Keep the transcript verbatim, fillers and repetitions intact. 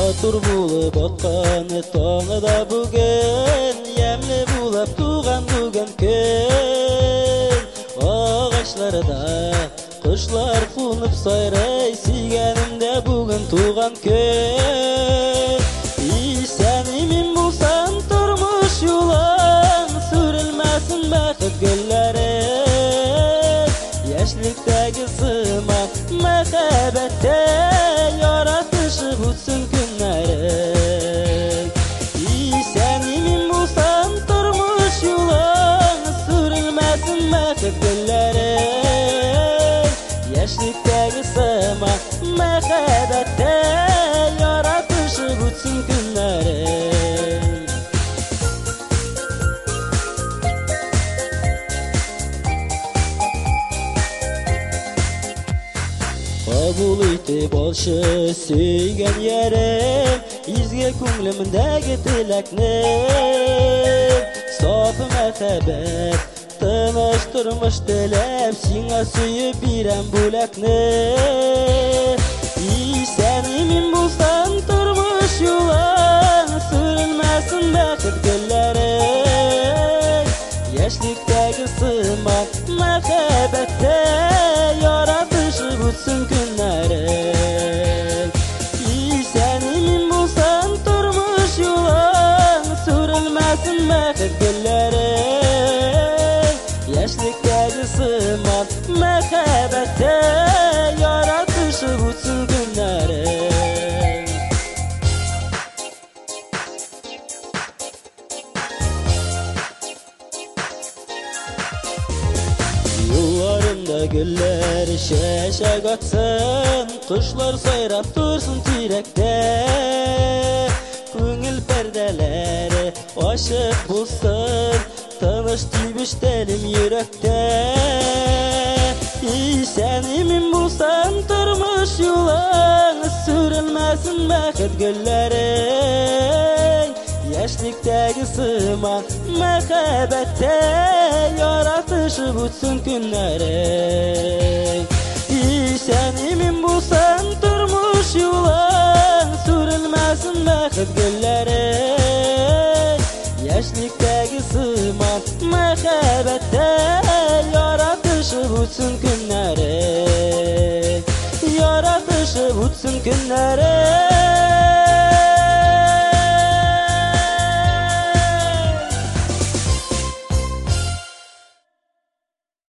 Матур булып атканы таңы да бүген, ямлы булып туган бүген көн. Агачларда кошлар кунып сайрай, сөйгәнемдә бүген туган көн. Исән имин булсам тормыш юлың, сүрелмәсен бәхет гөлләре. Яшьлектәге сыман мәхәббәттә яратышып үтсен көннәрең. Исән имин булсам тормыш юлың, сүрелмәсен бәхет гөлләре. Яшьлектәге сыман мәхәббәттә яратышып үтсен көннәрең. Кабул итеп алчы сөйгән ярым, изге күңлемдәге теләкне. Саф мәхәббәт, тыныч тормыш теләп, сиңа сөеп бирәм бүләкне. Исән имин булсам тормыш юлың, сүрелмәсен бәхет гөлләре. Яшьлектәге сыман мәхәббәттә яратышып үтсен көннәрең. Исән имин булсам тормыш юлың, сүрелмәсен бәхет гөлләре. Яшьлектәге сыман мәхәббәттә яратышып үтсен көннәрең. Юлларында гөлләр чәчәк атсын, кошлар сайрап турсын тирәктә. Күңел пәрдәләре ачык булсын, тыныч тибеш тәлем йөрәктә. Исән имин булсам тормыш юлың, сүрелмәсен бәхет гөлләре. Яшьлектәге сыман мәхәббәттә яратышып үтсен көннәрең. Исән имин булсам тормыш юлың, сүрелмәсен бәхет гөлләре. Яшьлектәге сыман мәхәббәттә яратышып үтсен көннәрең. Яратышып үтсен көннәрең.